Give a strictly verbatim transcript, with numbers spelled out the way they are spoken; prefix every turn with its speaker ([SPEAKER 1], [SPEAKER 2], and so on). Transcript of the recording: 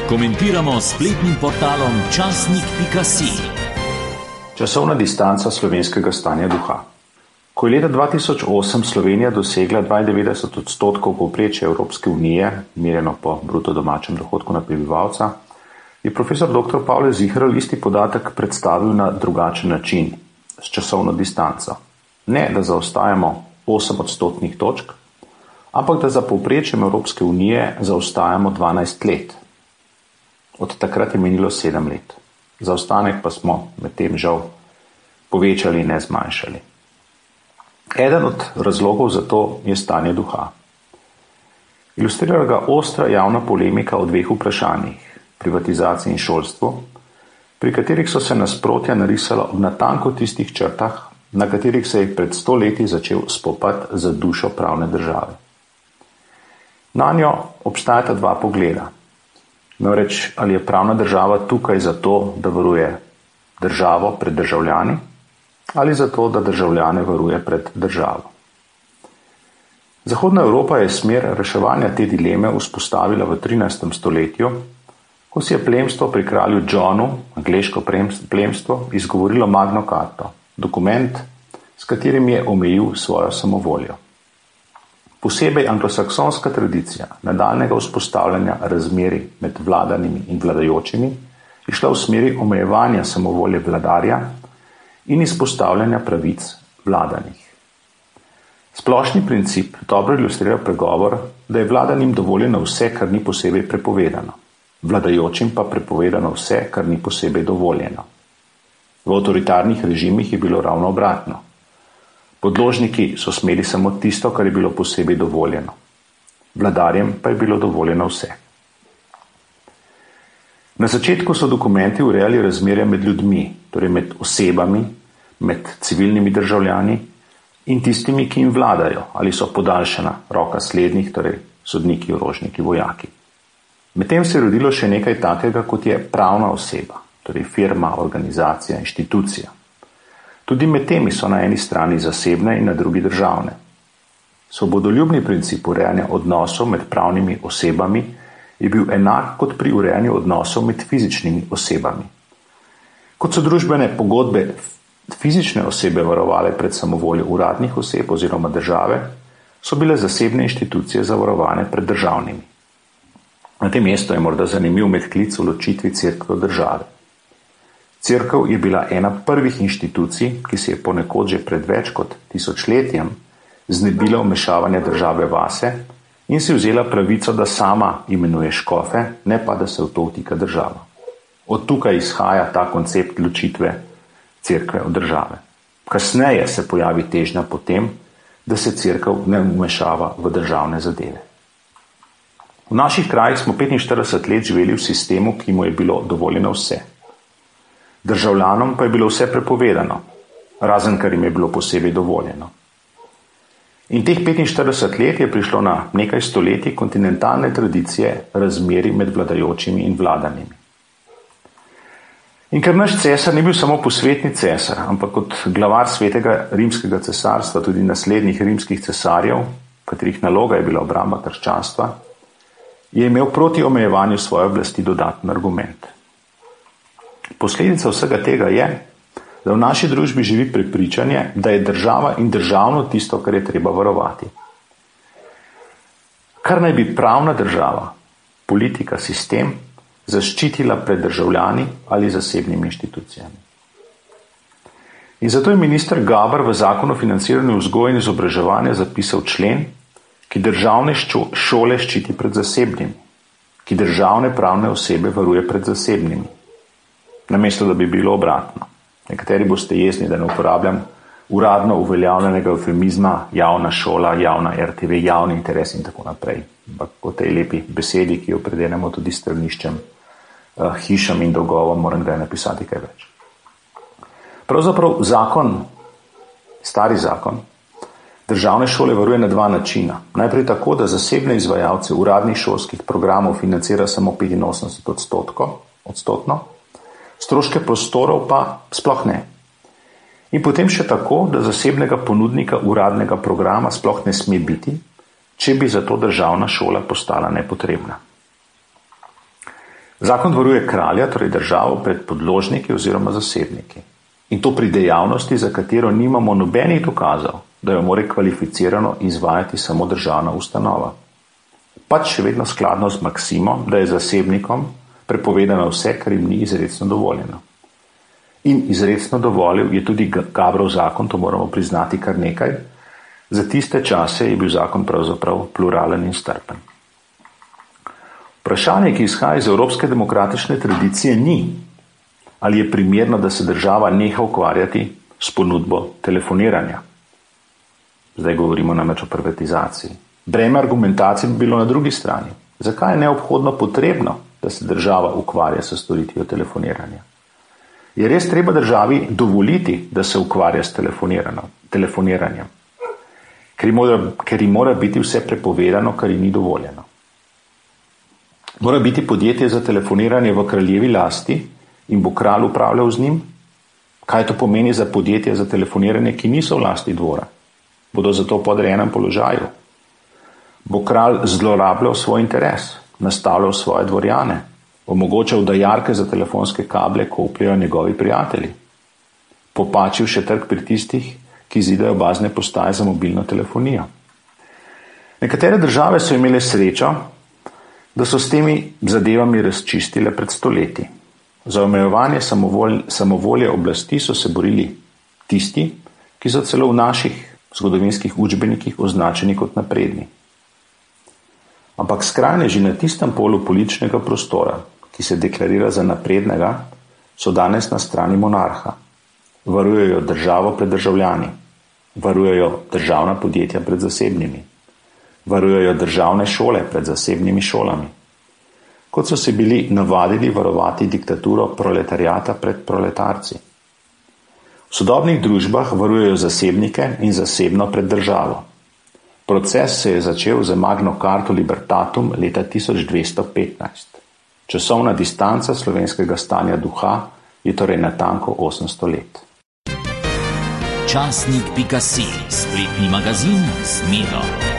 [SPEAKER 1] Komentiramo s spletnim portalom časnik pika si.
[SPEAKER 2] Časovna distanca slovenskega stanja duha. Ko je leta dva tisoč osem Slovenija dosegla dvaindevetdeset odstotkov povprečja Evropske unije, merjeno po bruto domačem dohodku na prebivalca, je profesor doktor Pavle Ziherl isti podatek predstavil na drugačen način, s časovno distanco. Ne, da zaostajamo osem odstotnih točk, ampak da za povprečjem Evropske unije zaostajamo dvanajst let. Od takrat je minilo sedem let. Zaostanek pa smo medtem žal povečali in ne zmanjšali. Eden od razlogov za to je stanje duha. Ilustrira ga ostra javna polemika o dveh vprašanjih, privatizaciji in šolstvu, pri katerih so se nasprotja narisala ob natanko tistih črtah, na katerih se je pred sto leti začel spopad za dušo pravne države. Nanjo obstajata dva pogleda. Namreč, ali je pravna država tukaj zato, da varuje državo pred državljani, ali zato, da državljane varuje pred državo. Zahodna Evropa je smer reševanja te dileme vzpostavila v trinajstem stoletju, ko si je plemstvo pri kralju Johnu, angleško plemstvo, izgovorilo Magno Carto, dokument, s katerim je omejil svojo samovoljo. Posebej anglosaksonska tradicija nadaljnjega vzpostavljanja razmerij med vladanimi in vladajočimi je šla v smeri omejevanja samovolje vladarja in izpostavljanja pravic vladanih. Splošni princip dobro ilustrira pregovor, da je vladanim dovoljeno vse, kar ni posebej prepovedano, vladajočim pa prepovedano vse, kar ni posebej dovoljeno. V avtoritarnih režimih je bilo ravno obratno. Podložniki so smeli samo tisto, kar je bilo posebej dovoljeno. Vladarjem pa je bilo dovoljeno vse. Na začetku so dokumenti urejali razmerja med ljudmi, torej med osebami, med civilnimi državljani in tistimi, ki jim vladajo, ali so podaljšana roka slednjih, torej sodniki, orožniki, vojaki. Medtem se je rodilo še nekaj takega, kot je pravna oseba, torej firma, organizacija, inštitucija. Tudi med temi so na eni strani zasebne in na drugi državne. Svobodoljubni princip urejanja odnosov med pravnimi osebami je bil enak kot pri urejanju odnosov med fizičnimi osebami. Kot so družbene pogodbe fizične osebe varovale pred samovoljo uradnih oseb oziroma države, so bile zasebne inštitucije zavarovane pred državnimi. Na tem mestu je morda zanimiv medklic v ločitvi cerkve od države. Cerkev je bila ena prvih inštitucij, ki se je ponekod že pred več kot tisočletjem znebila vmešavanja države vase in si vzela pravico, da sama imenuje škofe, ne pa da se v to vtika država. Od tukaj izhaja ta koncept ločitve cerkve od države. Kasneje se pojavi težnja po tem, da se cerkev ne vmešava v državne zadeve. V naših krajih smo petinštirideset let živeli v sistemu, ki mu je bilo dovoljeno vse. Državljanom pa je bilo vse prepovedano, razen kar jim je bilo posebej dovoljeno. In teh petinštirideset let je prišlo na nekaj stoletij kontinentalne tradicije razmerij med vladajočimi in vladanimi. In ker naš cesar ni bil samo posvetni cesar, ampak kot glavar svetega rimskega cesarstva tudi naslednjih rimskih cesarjev, katerih naloga je bila obramba krščanstva, je imel proti omejevanju svoje oblasti dodaten argument. Posledica vsega tega je, da v naši družbi živi prepričanje, da je država in državno tisto, kar je treba varovati. Kar naj bi pravna država, politika, sistem zaščitila pred državljani ali zasebnimi inštitucijami. In zato je minister Gaber v zakonu o financiranju vzgoje in izobraževanja zapisal člen, ki državne šole ščiti pred zasebnimi, ki državne pravne osebe varuje pred zasebnimi. Namesto, da bi bilo obratno. Nekateri boste jezni, da ne uporabljam uradno uveljavljenega eufemizma javna šola, javna er te ve, javni interes in tako naprej. Ampak o tej lepi besedi, ki jo predenemo tudi straniščem, uh, hišam in dolgovom, moram kdaj napisati kaj več. Pravzaprav zakon, stari zakon, državne šole varuje na dva načina. Najprej tako, da zasebne izvajalce uradnih šolskih programov financira samo petinosemdeset odstotkov, odstotno, stroške prostorov pa sploh ne. In potem še tako, da zasebnega ponudnika uradnega programa sploh ne sme biti, če bi zato državna šola postala nepotrebna. Zakon varuje kralja, torej državo, pred podložniki oziroma zasebniki. In to pri dejavnosti, za katero nimamo nobenih dokazov, da jo more kvalificirano izvajati samo državna ustanova. Pač še vedno skladno z maksimo, da je zasebnikom prepovedano vse, kar jim ni izrecno dovoljeno. In izrecno dovolil je tudi Gabrov zakon, to moramo priznati kar nekaj. Za tiste čase je bil zakon pravzaprav pluralen in strpen. Vprašanje, ki izhaja iz evropske demokratične tradicije, ni, ali je primerno, da se država neha ukvarjati s ponudbo telefoniranja. Zdaj govorimo namreč o privatizaciji. Breme argumentacije bi bilo na drugi strani. Zakaj je neobhodno potrebno, da se država ukvarja s storitvijo telefoniranja? Je res treba državi dovoliti, da se ukvarja s telefoniranjem, ker ji mora, ker ji mora biti vse prepovedano, kar ji ni dovoljeno. Mora biti podjetje za telefoniranje v kraljevi lasti in bo kralj upravljal z njim? Kaj to pomeni za podjetje za telefoniranje, ki niso v lasti dvora? Bodo zato v podrejenem položaju? Bo kralj zlorabljal svoj interes, nastavljal svoje dvorjane, omogočal dajarke za telefonske kable, ko vplivajo njegovi prijatelji, popačil še trg pri tistih, ki zidajo bazne postaje za mobilno telefonijo. Nekatere države so imele srečo, da so s temi zadevami razčistile pred stoletji. Za omejevanje samovolje, samovolje oblasti so se borili tisti, ki so celo v naših zgodovinskih učbenikih označeni kot napredni. Ampak skrajneži na tistem polu političnega prostora, ki se deklarira za naprednega, so danes na strani monarha. Varujejo državo pred državljani, varujejo državna podjetja pred zasebnimi, varujejo državne šole pred zasebnimi šolami, kot so se bili navadili varovati diktaturo proletariata pred proletarci. V sodobnih družbah varujejo zasebnike in zasebno pred državo. Proces se je začel z Magno Carto Libertatum leta tisoč dvesto petnajst. Časovna distanca slovenskega stanja duha je torej natanko osemsto let.
[SPEAKER 1] Časnik pika si, spletni magazin z Miro.